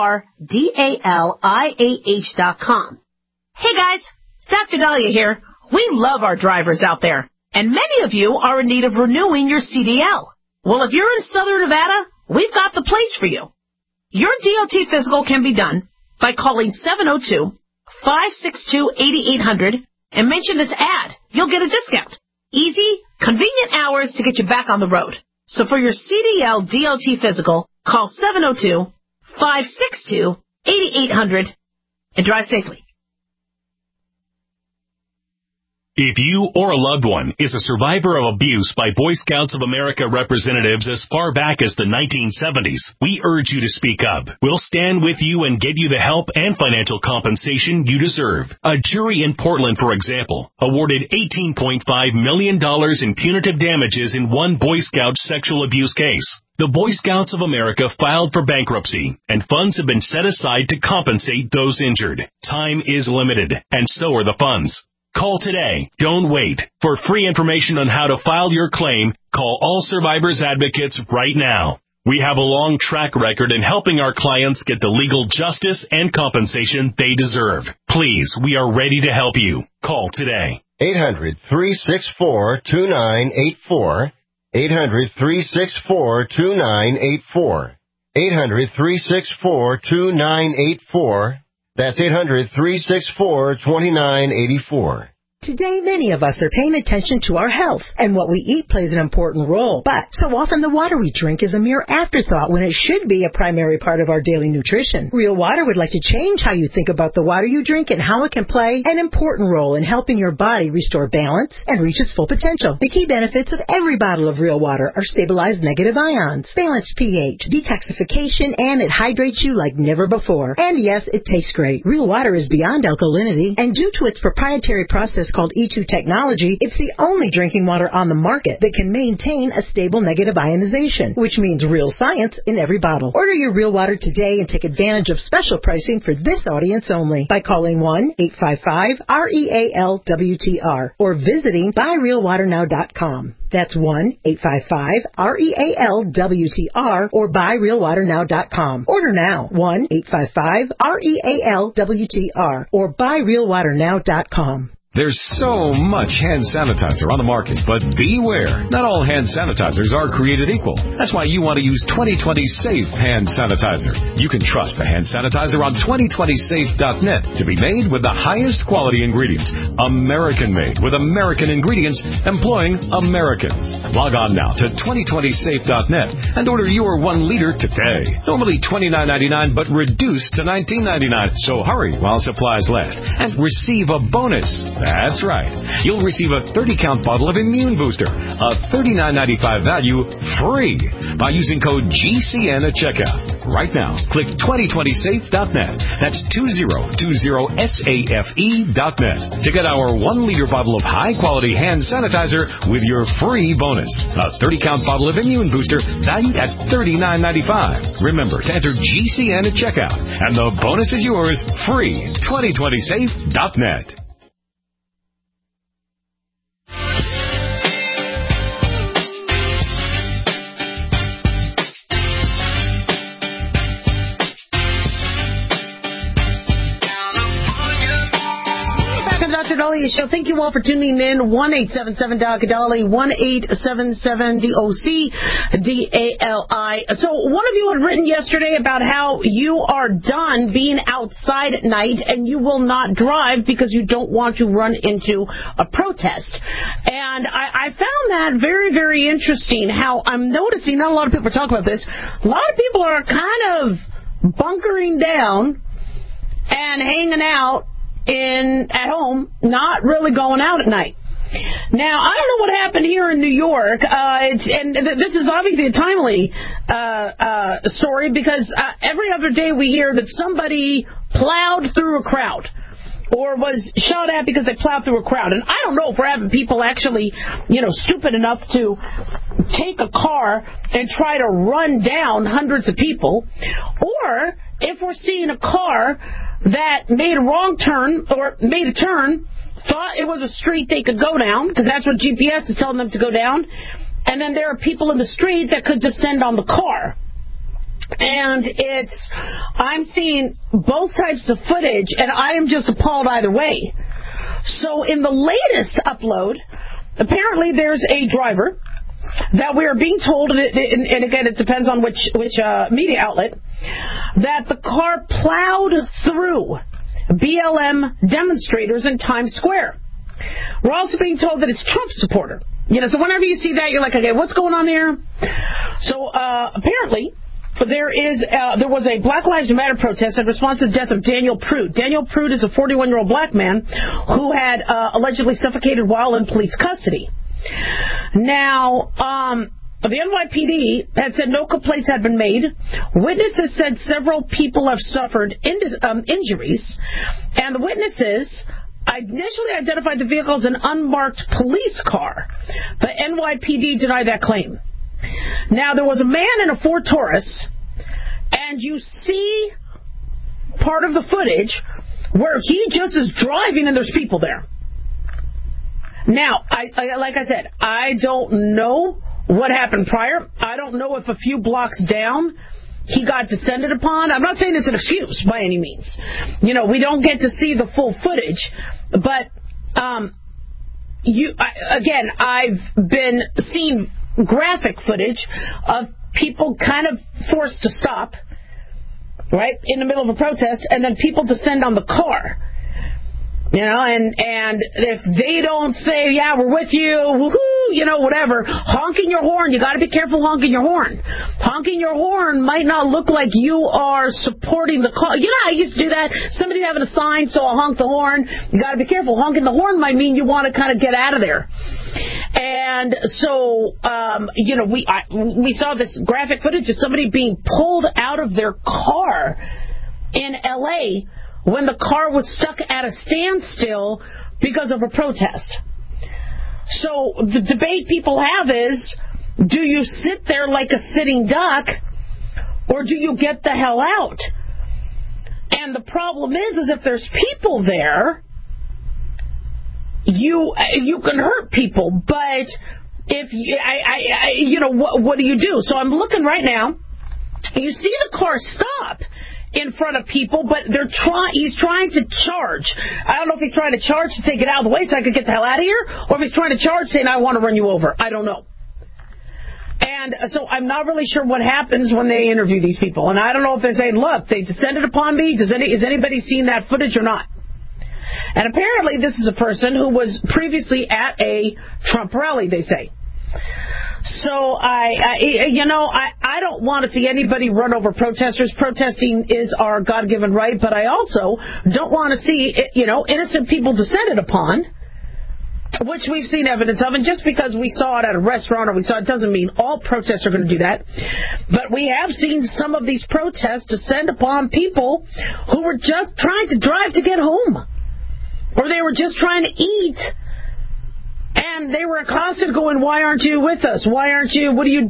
DRDALIAH.com. Hey guys, Dr. Dahlia here. We love our drivers out there, and many of you are in need of renewing your CDL. Well, if you're in Southern Nevada, we've got the place for you. Your DOT physical can be done by calling 702-562-8800 and mention this ad. You'll get a discount. Easy, convenient hours to get you back on the road. So for your CDL DOT physical, call 702-562-8800 and drive safely. If you or a loved one is a survivor of abuse by Boy Scouts of America representatives as far back as the 1970s, we urge you to speak up. We'll stand with you and get you the help and financial compensation you deserve. A jury in Portland, for example, awarded $18.5 million in punitive damages in one Boy Scout sexual abuse case. The Boy Scouts of America filed for bankruptcy, and funds have been set aside to compensate those injured. Time is limited, and so are the funds. Call today. Don't wait. For free information on how to file your claim, call All Survivors Advocates right now. We have a long track record in helping our clients get the legal justice and compensation they deserve. Please, we are ready to help you. Call today. 800-364-2984. 800-364-2984. 800-364-2984. That's 800-364-2984. Today, many of us are paying attention to our health, and what we eat plays an important role. But so often the water we drink is a mere afterthought when it should be a primary part of our daily nutrition. Real Water would like to change how you think about the water you drink and how it can play an important role in helping your body restore balance and reach its full potential. The key benefits of every bottle of Real Water are stabilized negative ions, balanced pH, detoxification, and it hydrates you like never before. And yes, it tastes great. Real Water is beyond alkalinity, and due to its proprietary process called E2 technology, it's the only drinking water on the market that can maintain a stable negative ionization, which means real science in every bottle. Order your Real Water today and take advantage of special pricing for this audience only by calling 1-855-REALWTR or visiting buyrealwaternow.com. That's 1-855-REALWTR or buyrealwaternow.com. Order now. 1-855-REALWTR or buyrealwaternow.com. There's so much hand sanitizer on the market, but beware. Not all hand sanitizers are created equal. That's why you want to use 2020 Safe Hand Sanitizer. You can trust the hand sanitizer on 2020safe.net to be made with the highest quality ingredients. American-made with American ingredients employing Americans. Log on now to 2020safe.net and order your 1 liter today. Normally $29.99, but reduced to $19.99. So hurry while supplies last and receive a bonus. That's right. You'll receive a 30-count bottle of Immune Booster, a $39.95 value, free by using code GCN at checkout. Right now, click 2020safe.net. That's 2020safe.net to get our 1-liter bottle of high-quality hand sanitizer with your free bonus. A 30-count bottle of Immune Booster valued at $39.95. Remember to enter GCN at checkout, and the bonus is yours free. 2020safe.net. Dahlia Show. Thank you all for tuning in. 1-877-DOC-DALI, 1-877-DOC-DALI. So one of you had written yesterday about how you are done being outside at night and you will not drive because you don't want to run into a protest. And I found that very, very interesting, how I'm noticing, not a lot of people are talking about this, a lot of people are kind of bunkering down and hanging out at home, not really going out at night. Now, I don't know what happened here in New York, and this is obviously a timely story because every other day we hear that somebody plowed through a crowd or was shot at because they plowed through a crowd. And I don't know if we're having people actually, stupid enough to take a car and try to run down hundreds of people, or if we're seeing a car that made a wrong turn or made a turn, thought it was a street they could go down, because that's what GPS is telling them to go down, and then there are people in the street that could descend on the car. And I'm seeing both types of footage, and I am just appalled either way. So in the latest upload, apparently there's a driver that we are being told, and again, it depends on which media outlet, that the car plowed through BLM demonstrators in Times Square. We're also being told that it's Trump supporter. So whenever you see that, you're like, okay, what's going on there? So apparently, there was a Black Lives Matter protest in response to the death of Daniel Prude. Daniel Prude is a 41-year-old black man who had allegedly suffocated while in police custody. Now, the NYPD had said no complaints had been made. Witnesses said several people have suffered injuries, and the witnesses initially identified the vehicle as an unmarked police car. The NYPD denied that claim. Now, there was a man in a Ford Taurus, and you see part of the footage where he just is driving and there's people there. Now, like I said, I don't know what happened prior. I don't know if a few blocks down he got descended upon. I'm not saying it's an excuse by any means. We don't get to see the full footage, but I've been seeing graphic footage of people kind of forced to stop, right, in the middle of a protest, and then people descend on the car. And if they don't say, yeah, we're with you, woohoo, whatever, honking your horn, you got to be careful honking your horn. Honking your horn might not look like you are supporting the cause. I used to do that. Somebody having a sign, so I'll honk the horn. You got to be careful. Honking the horn might mean you want to kind of get out of there. And so, we saw this graphic footage of somebody being pulled out of their car in L.A. when the car was stuck at a standstill because of a protest. So the debate people have is, do you sit there like a sitting duck, or do you get the hell out? And the problem is if there's people there, you can hurt people, but if what do you do? So I'm looking right now. You see the car stop in front of people, but he's trying to charge. I don't know if he's trying to charge to say get out of the way so I could get the hell out of here, or if he's trying to charge saying I want to run you over. I don't know. And so I'm not really sure what happens when they interview these people. And I don't know if they're saying, look, they descended upon me. Is anybody seen that footage or not? And apparently this is a person who was previously at a Trump rally, they say. So I don't want to see anybody run over protesters. Protesting is our God-given right, but I also don't want to see innocent people descended upon, which we've seen evidence of. And just because we saw it at a restaurant or we saw it doesn't mean all protests are going to do that. But we have seen some of these protests descend upon people who were just trying to drive to get home, or they were just trying to eat. And they were accosted going, why aren't you with us? Why aren't you, what do you.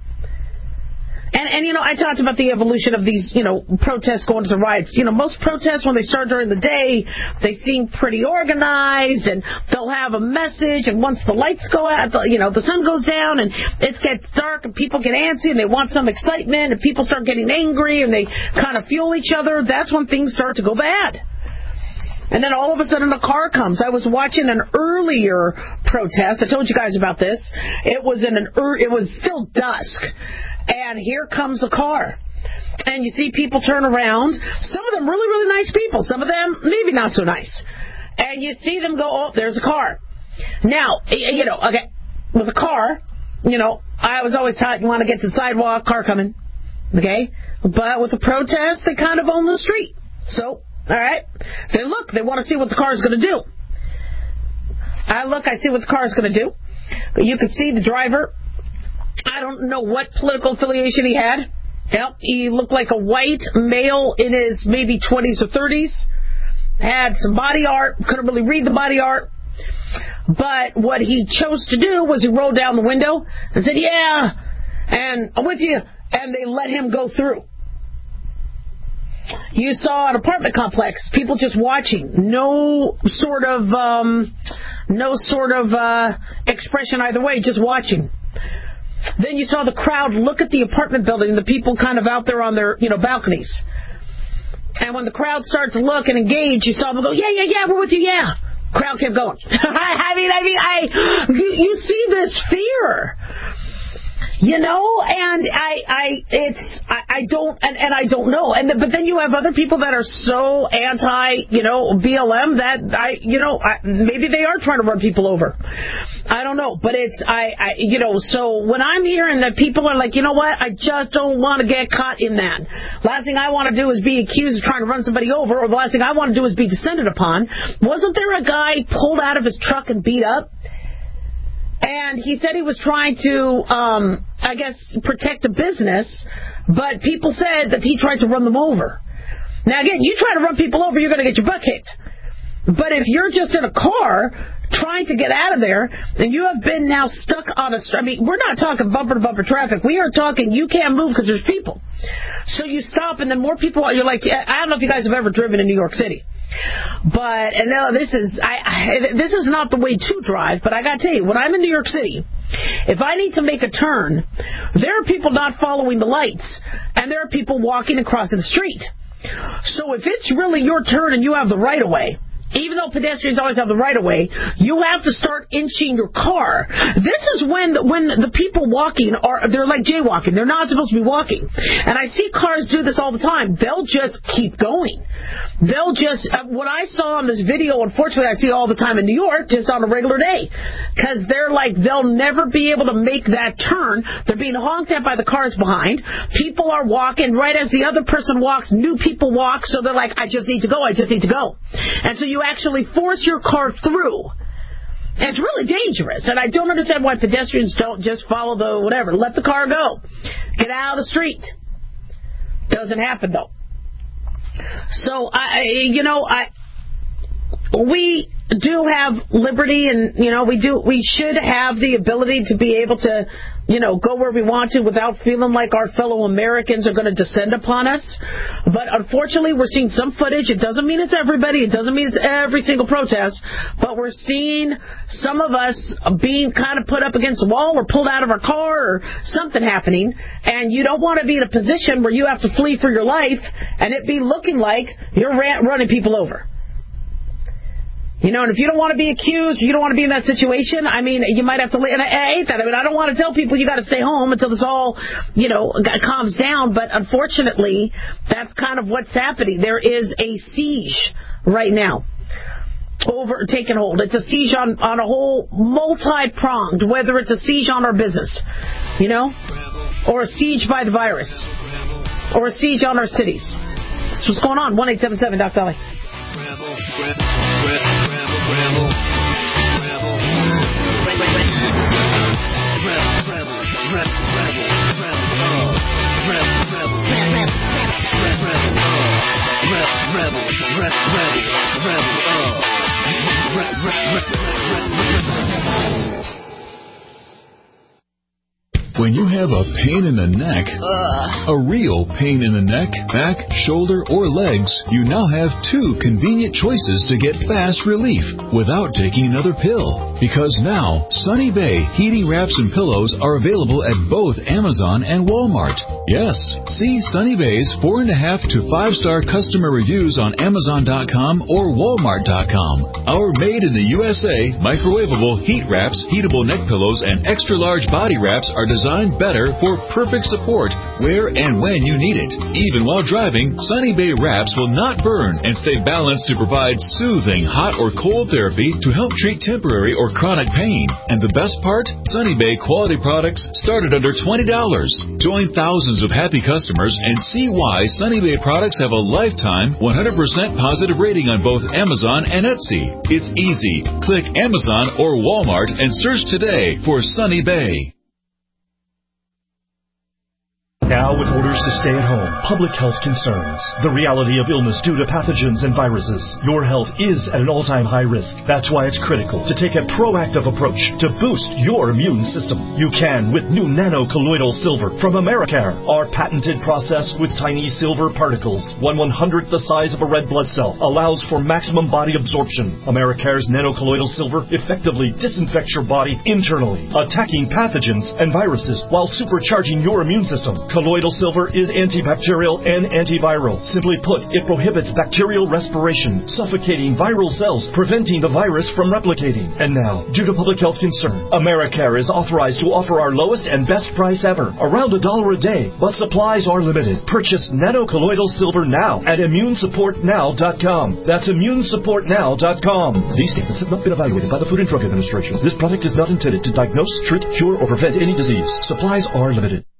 And I talked about the evolution of these, protests going to the riots. Most protests, when they start during the day, they seem pretty organized, and they'll have a message, and once the lights go out, the sun goes down, and it gets dark, and people get antsy, and they want some excitement, and people start getting angry, and they kind of fuel each other. That's when things start to go bad. And then all of a sudden a car comes. I was watching an earlier protest. I told you guys about this. It was it was still dusk. And here comes a car. And you see people turn around. Some of them really, really nice people. Some of them maybe not so nice. And you see them go, oh, there's a car. Now, okay, with a car, I was always taught you want to get to the sidewalk, car coming. Okay? But with a protest, they kind of own the street. So, all right. They want to see what the car is going to do. I see what the car is going to do. You could see the driver. I don't know what political affiliation he had. Yep, he looked like a white male in his maybe 20s or 30s. Had some body art. Couldn't really read the body art. But what he chose to do was he rolled down the window and said, yeah, and I'm with you. And they let him go through. You saw an apartment complex, people just watching, no sort of expression either way, just watching. Then you saw the crowd look at the apartment building, the people kind of out there on their balconies. And when the crowd started to look and engage, you saw them go, yeah, we're with you, yeah. Crowd kept going. You see this fear. And I don't know. But then you have other people that are so anti, BLM that maybe they are trying to run people over. I don't know. But so when I'm hearing that people are like, you know what, I just don't want to get caught in that. Last thing I want to do is be accused of trying to run somebody over, or the last thing I want to do is be descended upon. Wasn't there a guy pulled out of his truck and beat up? And he said he was trying to, protect a business, but people said that he tried to run them over. Now, again, you try to run people over, you're going to get your butt kicked. But if you're just in a car trying to get out of there, and you have been now stuck on we're not talking bumper-to-bumper traffic. We are talking you can't move because there's people. So you stop, and then more people, you're like, I don't know if you guys have ever driven in New York City. But this is not the way to drive, but I got to tell you, when I'm in New York City, if I need to make a turn, there are people not following the lights, and there are people walking and crossing the street. So if it's really your turn and you have the right of way, even though pedestrians always have the right of way, you have to start inching your car. This is when the people walking they're like jaywalking. They're not supposed to be walking. And I see cars do this all the time. They'll just keep going. They'll just, what I saw on this video, unfortunately I see all the time in New York, just on a regular day. Because they're like, they'll never be able to make that turn. They're being honked at by the cars behind. People are walking right as the other person walks. New people walk. So they're like, I just need to go. And so you actually force your car through. And it's really dangerous. And I don't understand why pedestrians don't just follow the whatever. Let the car go. Get out of the street. Doesn't happen, though. So, we do have liberty, and, we should have the ability to be able to, go where we want to without feeling like our fellow Americans are going to descend upon us. But unfortunately, we're seeing some footage. It doesn't mean it's everybody. It doesn't mean it's every single protest. But we're seeing some of us being kind of put up against the wall or pulled out of our car or something happening. And you don't want to be in a position where you have to flee for your life and it be looking like you're running people over. And if you don't want to be accused, you don't want to be in that situation, you might have to, and I hate that. I don't want to tell people you got to stay home until this all, calms down, but unfortunately, that's kind of what's happening. There is a siege right now taking hold. It's a siege on a whole multi-pronged, whether it's a siege on our business, or a siege by the virus, or a siege on our cities. That's what's going on. 1-877 Doc Dolly. When you have a pain in the neck, a real pain in the neck, back, shoulder, or legs, you now have 2 convenient choices to get fast relief without taking another pill. Because now, Sunny Bay heating wraps and pillows are available at both Amazon and Walmart. Yes, see Sunny Bay's 4.5 to 5-star customer reviews on Amazon.com or Walmart.com. Our made in the USA microwavable heat wraps, heatable neck pillows, and extra-large body wraps are designed better for perfect support where and when you need it. Even while driving, Sunny Bay wraps will not burn and stay balanced to provide soothing hot or cold therapy to help treat temporary or chronic pain. And the best part? Sunny Bay quality products start at under $20. Join thousands of happy customers and see why Sunny Bay products have a lifetime 100% positive rating on both Amazon and Etsy. It's easy. Click Amazon or Walmart and search today for Sunny Bay. Now with orders to stay at home, public health concerns, the reality of illness due to pathogens and viruses, your health is at an all-time high risk. That's why it's critical to take a proactive approach to boost your immune system. You can with new nano-colloidal silver from Americare. Our patented process with tiny silver particles, 1/100th the size of a red blood cell, allows for maximum body absorption. Americare's nano-colloidal silver effectively disinfects your body internally, attacking pathogens and viruses while supercharging your immune system. Colloidal silver is antibacterial and antiviral. Simply put, it prohibits bacterial respiration, suffocating viral cells, preventing the virus from replicating. And now, due to public health concern, Americare is authorized to offer our lowest and best price ever, around $1 a day, but supplies are limited. Purchase nano-colloidal silver now at ImmuneSupportNow.com. That's ImmuneSupportNow.com. These statements have not been evaluated by the Food and Drug Administration. This product is not intended to diagnose, treat, cure, or prevent any disease. Supplies are limited.